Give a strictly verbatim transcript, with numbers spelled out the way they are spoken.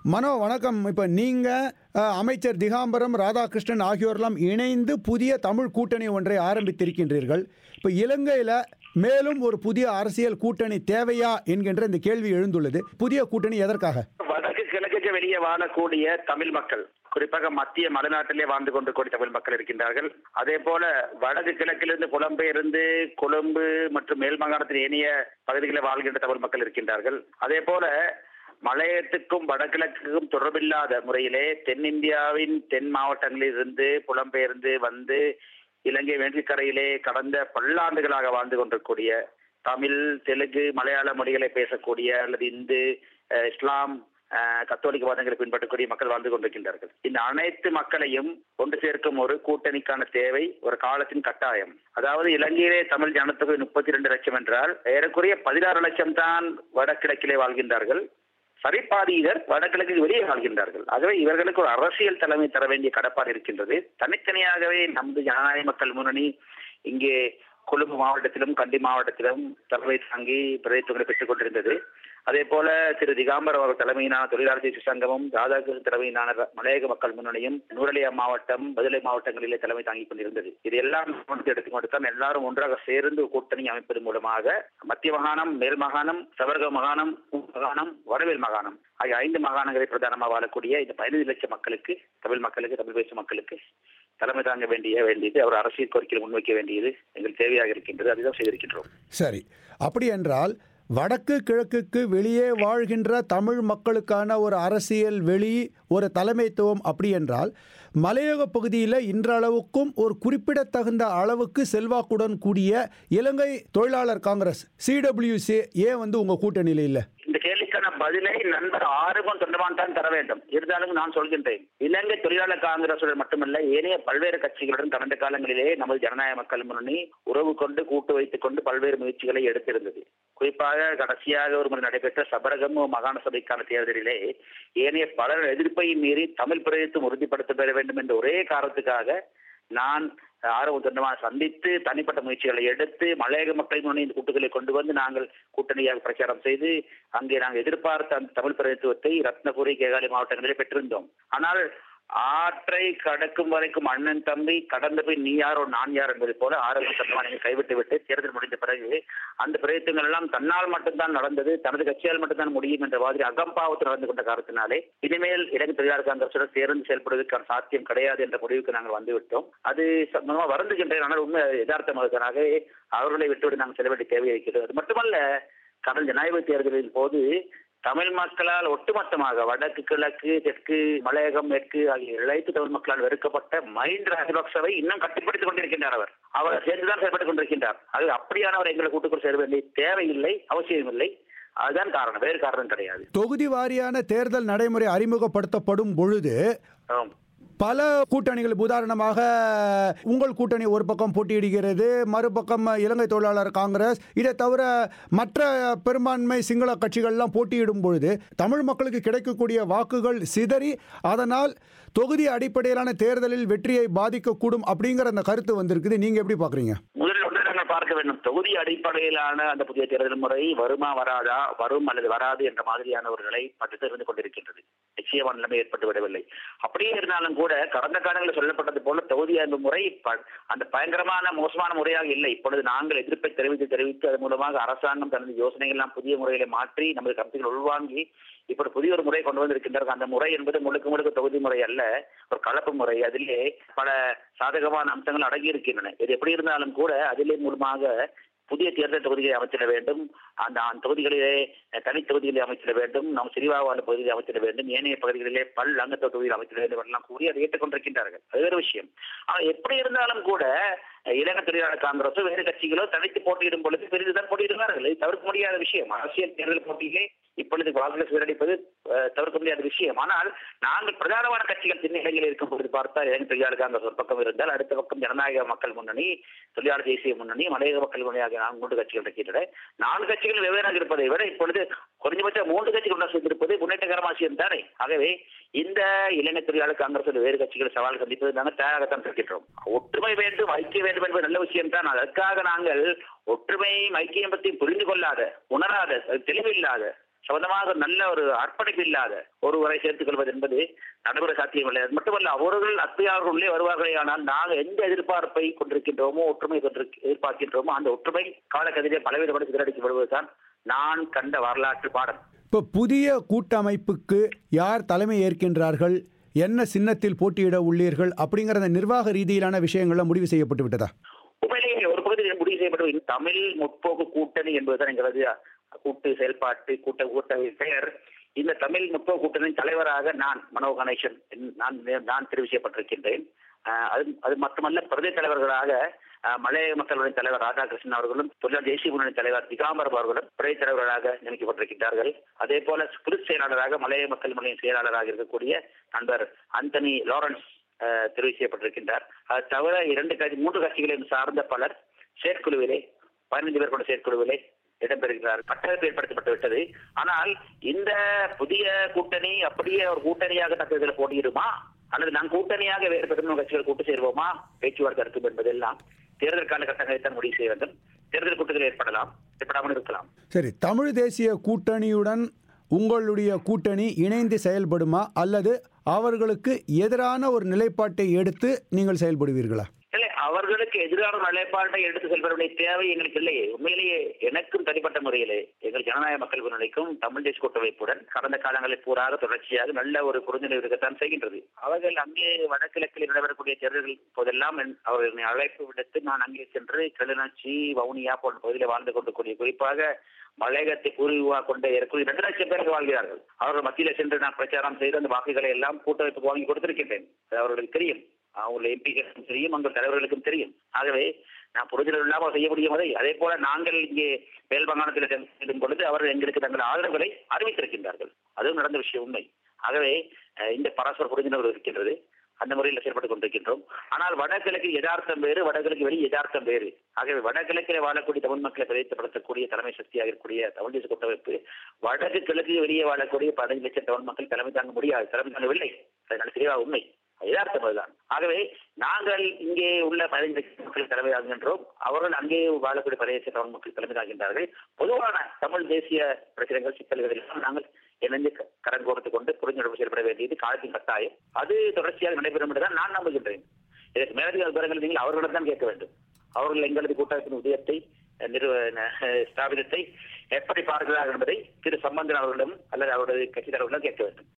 மனோ வணக்கம். இப்போ நீங்கள் அமைச்சர் திகாம்பரம் ராதாகிருஷ்ணன் ஆகியோரெல்லாம் இணைந்து புதிய தமிழ் கூட்டணி ஒன்றை ஆரம்பித்திருக்கின்றீர்கள். இப்போ இலங்கையில் மேலும் ஒரு புதிய அரசியல் கூட்டணி தேவையா என்கின்ற இந்த கேள்வி எழுந்துள்ளது. புதிய கூட்டணி எதற்காக? வடக்கு கிழக்குக்கு வெளியே வாழக்கூடிய தமிழ் மக்கள், குறிப்பாக மத்திய மலைநாட்டிலே வாழ்ந்து கொண்டு கூடிய தமிழ் மக்கள் இருக்கின்றார்கள். அதே போல வடக்கு கிழக்கிலிருந்து புலம்பெயர்ந்து கொழும்பு மற்றும் மேல் மாகாணத்தின் ஏனைய பகுதிகளில் வாழ்கின்ற தமிழ் மக்கள் இருக்கின்றார்கள். அதே போல மலையத்துக்கும் வடகிழக்குக்கும் தொடர்பில்லாத முறையிலே தென்னிந்தியாவின் தென் மாவட்டங்களில் இருந்து புலம்பெயர்ந்து வந்து இலங்கை வேண்டிக்கரையிலே கடந்த பல்லாண்டுகளாக வாழ்ந்து கொண்டிருக்கூடிய தமிழ், தெலுங்கு, மலையாள மொழிகளை பேசக்கூடிய அல்லது இந்து, இஸ்லாம், கத்தோலிக்க வாதங்களை பின்பற்றக்கூடிய மக்கள் வாழ்ந்து கொண்டிருக்கின்றார்கள். இந்த அனைத்து மக்களையும் ஒன்று சேர்க்கும் ஒரு கூட்டணிக்கான தேவை ஒரு காலத்தின் கட்டாயம். அதாவது இலங்கையிலே தமிழ் ஜனத்தொகை முப்பத்தி இரண்டு லட்சம் என்றால் ஏறக்குறைய பதினாறு லட்சம் தான் வடகிழக்கிலே வாழ்கின்றார்கள். சரிபாதியினர் வடகிழக்கு வெளியே வாழ்கின்றார்கள். ஆகவே இவர்களுக்கு ஒரு அரசியல் தலைமை தர வேண்டிய கடப்பாடு இருக்கின்றது. தனித்தனியாகவே நமது ஜனநாயக மக்கள் முன்னணி இங்கே கொழும்பு மாவட்டத்திலும் கண்டி மாவட்டத்திலும் தலைமை தாங்கி பிரதித்துவங்களை பெற்றுக் கொண்டிருந்தது. அதே போல திரு திகாம்பரம் அவர்கள் தலைமையிலான தொழிலாளர் தேசிய சங்கமும் ராதாகிருஷ்ணன் தலைமையிலான மலையக மக்கள் முன்னணியும் நூரலியா மாவட்டம், பதுளை மாவட்டங்களிலே தலைமை தாங்கிக் கொண்டிருந்தது. இது எல்லாம் எடுத்துக்கொண்டுதான் எல்லாரும் ஒன்றாக சேர்ந்து கூட்டணி அமைப்பதன் மூலமாக மத்திய மாகாணம், மேல் மாகாணம், சபரக மாகாணம், மாகாணம், வடவேல் மாகாணம் ஆகிய ஐந்து மாகாணங்களை பிரதானமாக வாழக்கூடிய இந்த பதினைந்து லட்சம் மக்களுக்கு, தமிழ் மக்களுக்கு, தமிழ் பேசும் மக்களுக்கு தலைமை தாங்க வேண்டிய வேண்டியது அவர் அரசியல் கோரிக்கையில் முன்வைக்க வேண்டியது எங்கள் தேவையாக இருக்கின்றது. அதுதான் செய்திருக்கின்றோம். சரி, அப்படி என்றால் வடக்கு கிழக்குக்கு வெளியே வாழ்கின்ற தமிழ் மக்களுக்கான ஒரு அரசியல் வெளி, ஒரு தலைமைத்துவம் அப்படி என்றால் மலையக பகுதியில் இன்றளவுக்கும் ஒரு குறிப்பிடத்தகுந்த அளவுக்கு செல்வாக்குடன் கூடிய இலங்கை தொழிலாளர் காங்கிரஸ் சிடபிள்யூசி ஏன் வந்து உங்கள் கூட்டணியில் இல்லை? இந்த கேள்விக்கான பதிலை நண்பர் ஆறுமுகம் தொண்டமான் தான் தர வேண்டும். இருந்தாலும் நான் சொல்கின்றேன், இலங்கை தொழிலாளர் காங்கிரசுடன் மட்டுமல்ல ஏனைய பல்வேறு கட்சிகளுடன் கடந்த காலங்களிலே நமது ஜனநாயக மக்கள் முன்னணி உறவு கொண்டு கூட்டு வைத்துக் கொண்டு பல்வேறு முயற்சிகளை எடுத்திருந்தது. குறிப்பாக கடைசியாக ஒரு முறை நடைபெற்ற சபரகம் மாகாண சபைக்கான தேர்தலிலே ஏனைய பலர் எதிர்ப்பை மீறி தமிழ் பிரதேசம் உறுதிப்படுத்த பெற வேண்டும் என்ற ஒரே காரணத்துக்காக நான் ஆர்வம் சொந்தமாக சந்தித்து தனிப்பட்ட முயற்சிகளை எடுத்து மலையக மக்கள் முன்னணி இந்த கூட்டுகளை கொண்டு வந்து நாங்கள் கூட்டணியாக பிரச்சாரம் செய்து அங்கே நாங்கள் எதிர்பார்த்த அந்த தமிழ் பிரதித்துவத்தை ரத்னபுரி, கேகாலி மாவட்டங்களிலே பெற்றிருந்தோம். ஆனால் ஆற்றை கடக்கும் வரைக்கும் அண்ணன் தம்பி, கடந்த போய் நீ யாரோ நான் யார் என்பது போல ஆரோக்கிய சட்டமானங்களை கைவிட்டு விட்டு தேர்தல் முடிந்த பிறகு அந்த பிரயத்தனங்கள் எல்லாம் தன்னால் மட்டும்தான் நடந்தது, தனது கட்சியால் மட்டும்தான் முடியும் என்ற மாதிரி அகம்பாவத்தில் நடந்து கொண்ட காரணத்தினாலே இனிமேல் இலங்கை தொழிலாளர் காங்கிரசுடன் சேர்ந்து செயல்படுவதற்கான சாத்தியம் கிடையாது என்ற முடிவுக்கு நாங்கள் வந்துவிட்டோம். அது சம்பந்தமாக வருந்துகின்றேன். ஆனால் உண்மை யதார்த்தமாக அவர்களை விட்டுவிட்டு நாங்கள் செல்ல வேண்டிய தேவை இருக்கிறது. அது மட்டுமல்ல, கடந்த ஜனாதிபதி தேர்தலின் போது தமிழ் மக்களால் ஒட்டுமொத்தமாக வடக்கு, கிழக்கு, தெற்கு, மலையகம், மேற்கு ஆகிய இழைத்து தமிழ் மக்களால் வெறுக்கப்பட்ட மஹிந்த ராஜபக்சவை இன்னும் கட்டுப்படுத்திக் கொண்டிருக்கின்றார். அவர் அவர் சேர்ந்துதான் செயல்பட்டுக் கொண்டிருக்கின்றார். அது அப்படியானவர் எங்களை கூட்டுக்குள் சேர வேண்டிய தேவையில்லை, அவசியம் இல்லை. அதுதான் காரணம், வேறு காரணம் கிடையாது. தொகுதி வாரியான தேர்தல் நடைமுறை அறிமுகப்படுத்தப்படும் பொழுது பல கூட்டணிகள், உதாரணமாக உங்கள் கூட்டணி ஒரு பக்கம் போட்டியிடுகிறது, மறுபக்கம் இலங்கை தொழிலாளர் காங்கிரஸ், இதை தவிர மற்ற பெரும்பான்மை சிங்கள கட்சிகள்லாம் போட்டியிடும் பொழுது தமிழ் மக்களுக்கு கிடைக்கக்கூடிய வாக்குகள் சிதறி அதனால் தொகுதி அடிப்படையிலான தேர்தலில் வெற்றியை பாதிக்கக்கூடும் அப்படிங்கிற அந்த கருத்து வந்திருக்குது. நீங்க எப்படி பாக்குறீங்க? பார்க்க வேண்டும், தொகுதி அடிப்படையிலான அந்த புதிய தேர்தல் முறை வருமா வராதா, வரும் அல்லது வராது என்ற மாதிரியானவர்களை பட்டு இருந்து கொண்டிருக்கின்றது. நிச்சயமான நிலைமை ஏற்பட்டு விடவில்லை. அப்படியே இருந்தாலும் கூட கடந்த காலங்களில் சொல்லப்பட்டது போல தொகுதி அன்பு முறை அந்த பயங்கரமான மோசமான முறையாக இல்லை. இப்பொழுது நாங்கள் எதிர்ப்பை தெரிவித்து தெரிவித்து அதன் மூலமாக அரசாங்கம் தனது யோசனைகள் எல்லாம் புதிய முறைகளை மாற்றி நமது கருத்துக்கள் உள்வாங்கி இப்படி புதிய ஒரு முறை கொண்டு வந்திருக்கின்றார்கள். அந்த முறை என்பது முழுக்க முழுக்க தொகுதி முறை அல்ல, ஒரு கலப்பு முறை. அதிலே பல சாதகமான அம்சங்கள் அடங்கி இருக்கின்றன. இது எப்படி இருந்தாலும் கூட அதிலே மூலமாக புதிய தேர்தல் தொகுதிகளை அமைச்சிட வேண்டும், அந்த தொகுதிகளிலே தனி தொகுதிகளை அமைச்சிட வேண்டும், நாம் சிறிவாவான பகுதிகளை அமைச்சிட வேண்டும், ஏனைய பகுதிகளிலே பல் அங்கத்த தொகுதியில் அமைச்சிட வேண்டும் எல்லாம் கூறி அதை ஏற்றுக்கொண்டிருக்கின்றார்கள். அது வேறு விஷயம். ஆனால் எப்படி இருந்தாலும் கூட இலங்கை தொழிலாளர் காங்கிரஸோ வேறு கட்சிகளோ தனித்து போட்டியிடும் பொழுது பெரிதுதான் போட்டியிடுவார்கள். இது தவிர்க்க முடியாத விஷயம். அரசியல் தேர்தல் போட்டியை இப்பொழுது வாக்குகள் சீரழிப்பது தவிர்க்க முடியாத விஷயம். ஆனால் நாங்கள் பிரதானமான கட்சிகள் சின்ன இலங்கையில் இருக்கும் பொழுது பார்த்தால் இலங்கை தொழிலாளர் காங்கிரஸ் ஒரு பக்கம் இருந்தால் அடுத்த பக்கம் ஜனநாயக மக்கள் முன்னணி, தொழிலாளர் தேசிய முன்னணி, மலையக மக்கள் முன்னணி நான்கு மூன்று கட்சிகள் இருக்கின்றன. நான்கு கட்சிகள் வெவ்வேறாக இருப்பதை விட இப்பொழுது குறைஞ்சபட்சம் மூன்று கட்சிகள் சேர்ந்திருப்பது முன்னேற்றகரமான விஷயம் தானே. ஆகவே இந்த இலங்கை தொழிலாளர் காங்கிரஸ் வேறு கட்சிகள் சவால் சந்திப்பது நாங்கள் தயாராகத்தான் இருக்கின்றோம். ஒற்றுமை வேண்டும், ஐக்கியம் வேண்டும் என்பது நல்ல விஷயம் தான். அதற்காக நாங்கள் ஒற்றுமை ஐக்கியம் பற்றி புரிந்து கொள்ளாத, உணராத, தெளிவில்லாத சம்பந்தமாக நல்ல ஒரு அர்ப்பணிப்பு இல்லாத ஒருவரை சேர்த்துக் கொள்வது என்பது நடைமுறை சாத்தியமில்லை. அது மட்டுமல்ல, அவர்கள் அத்தியார்கள் உள்ளே வருவார்களே, ஆனால் நாங்கள் எந்த எதிர்பார்ப்பை கொண்டிருக்கின்றோமோ, ஒற்றுமை எதிர்பார்க்கின்றோமோ, அந்த ஒற்றுமை காலக்கதிலே பலவிதப்பட்டு சிதறடிக்கப்படுவதுதான் நான் கண்ட வரலாற்று பாடம். இப்போ புதிய கூட்டமைப்புக்கு யார் தலைமை ஏற்கின்றார்கள், என்ன சின்னத்தில் போட்டியிட உள்ளீர்கள் அப்படிங்கிற அந்த நிர்வாக ரீதியிலான விஷயங்கள்லாம் முடிவு செய்யப்பட்டு விட்டதா? உண்மையிலேயே ஒரு பகுதியில் முடிவு செய்யப்பட்ட தமிழ் முற்போக்கு கூட்டணி என்பதுதான் எங்களது கூட்டு செயல்பாட்டு கூட்ட கூட்டணி பெயர். இந்த தமிழ் முற்போக்கு கூட்டணியின் தலைவராக நான் மனோ கணேசன் நான் நான் தெரிவு செய்யப்பட்டிருக்கின்றேன். அது அது மட்டுமல்ல, பிரதேச தலைவர்களாக மலைய மக்களுடைய தலைவர் ராதாகிருஷ்ணன் அவர்களும், தொழிலாளர் தேசிய முன்னணி தலைவர் திகாம்பரம் அவர்களும் பிரதேச தலைவர்களாக நியமிக்கப்பட்டிருக்கின்றார்கள். அதே போல பொதுச் செயலாளராக மலைய மக்கள் முன்னணி செயலாளராக இருக்கக்கூடிய நண்பர் அந்தனி லாரன்ஸ் தெரிவு செய்யப்பட்டிருக்கின்றார். அது தவிர இரண்டு கட்சி மூன்று கட்சிகளையும் சார்ந்த பலர் செயற்குழுவிலே பதினைந்து பேர் கொண்ட செயற்குழுவிலே இடம்பெறுகிறார். கட்டமைப்பு ஏற்படுத்தப்பட்டு விட்டது. ஆனால் இந்த புதிய கூட்டணி அப்படியே ஒரு கூட்டணியாக தக்கதில் போட்டியிடுமா, அல்லது நான் கூட்டணியாக வேறு பெரும் கட்சிகள் கூட்டு சேருவோமா, பேச்சுவார்த்தை இருக்கும் என்பதெல்லாம் தேர்தல் காலகட்டங்களை தான் முடிவு செய்ய வேண்டும். தேர்தல் கூட்டத்தில் ஏற்படலாம், ஏற்படாமல் இருக்கலாம். சரி, தமிழ் தேசிய கூட்டணியுடன் உங்களுடைய கூட்டணி இணைந்து செயல்படுமா, அல்லது அவர்களுக்கு எதிரான ஒரு நிலைப்பாட்டை எடுத்து நீங்கள் செயல்படுவீர்களா? இல்லை, அவர்களுக்கு எதிரான நிலைப்பாட்டை எடுத்து செல்வதற்கான தேவை எங்களுக்கு இல்லையே. உண்மையிலேயே எனக்கும் தனிப்பட்ட முறையிலே எங்கள் ஜனநாயக மக்கள் முன்னணிக்கும் தமிழ் தேசிய கூட்டமைப்புடன் கடந்த காலங்களில் பூராக தொடர்ச்சியாக நல்ல ஒரு புரிந்துணர்வு இருக்கத்தான் செய்கின்றது. அவர்கள் அங்கே வடகிழக்கில் நடைபெறக்கூடிய தேர்தல்கள் போதெல்லாம் அவர்களின் அழைப்பு விடுத்து நான் அங்கே சென்று கிளிநொச்சி, வவுனியா போன்ற பகுதியில் வாழ்ந்து கொண்டிருக்கூடிய, குறிப்பாக மலையகத்தை பூர்வீகமாக கொண்ட இரண்டு லட்சம் பேருக்கு வாழ்கிறார்கள். அவர்கள் மத்தியில சென்று நான் பிரச்சாரம் செய்து அந்த வாக்குகளை எல்லாம் கூட்டமைப்புக்கு வாங்கி கொடுத்திருக்கின்றேன். அவர்களுக்கு தெரியும், அவங்களுடைய எம்பிக்களுக்கும் தெரியும், அங்கு தலைவர்களுக்கும் தெரியும். ஆகவே நான் புரிதல் இல்லாமல் செய்ய முடியும். அதே போல நாங்கள் இங்கே மேல் மாகாணத்தில் செல்லும் பொழுது அவர்கள் எங்களுக்கு தங்கள் ஆதரவுகளை அறிவித்திருக்கின்றார்கள். அதுவும் நடந்த விஷயம், உண்மை. ஆகவே இந்த பரஸ்பர புரிந்துணர்வு இருக்கின்றது. அந்த முறையில் செயல்பட்டுக் கொண்டிருக்கின்றோம். ஆனால் வடகிழக்கு யதார்த்தம் வேறு, வடகிழக்கு வெளி யதார்த்தம் வேறு. ஆகவே வடகிழக்கிலே வாழக்கூடிய தமிழ் மக்களை பிரதிநிதித்துவப்படுத்தக்கூடிய தலைமை சக்தியாக இருக்கக்கூடிய தமிழ் தேசிய கூட்டமைப்பு வடக்கு கிழக்கு வெளியே வாழக்கூடிய பதினைந்து லட்சம் தமிழ் மக்கள் தலைமை தாங்க முடியாது, தலைமை தாங்கவில்லை. அது தெளிவாக உண்மை, யதார்த்தம் அதுதான். ஆகவே நாங்கள் இங்கே உள்ள பதினைந்து லட்சம் மக்கள் தலைமையாகின்றோம், அவர்கள் அங்கே வாழக்கூடிய பதினைந்து தமிழ் மக்கள் தலைமையாகின்றார்கள். பொதுவான தமிழ் தேசிய பிரச்சனைகள் சிக்கல்களில் நாங்கள் இணைந்து கடன் கோர்த்து கொண்டு புரிந்துணர்வு செயல்பட வேண்டியது காலத்தின் கட்டாயம். அது தொடர்ச்சியாக நடைபெறும் என்றுதான் நான் நம்புகின்றேன். இதற்கு மேலதிக விவரங்கள் நீங்கள் அவர்களிடம் தான் கேட்க வேண்டும். அவர்கள் எங்களது கூட்டத்தின் உதயத்தை ஸ்தாபிதத்தை எப்படி பார்க்கிறார்கள் என்பதை திரு சம்பந்தன் அவர்களிடம் அல்லது அவரது கட்சி தலைவர்களிடம் கேட்க வேண்டும்.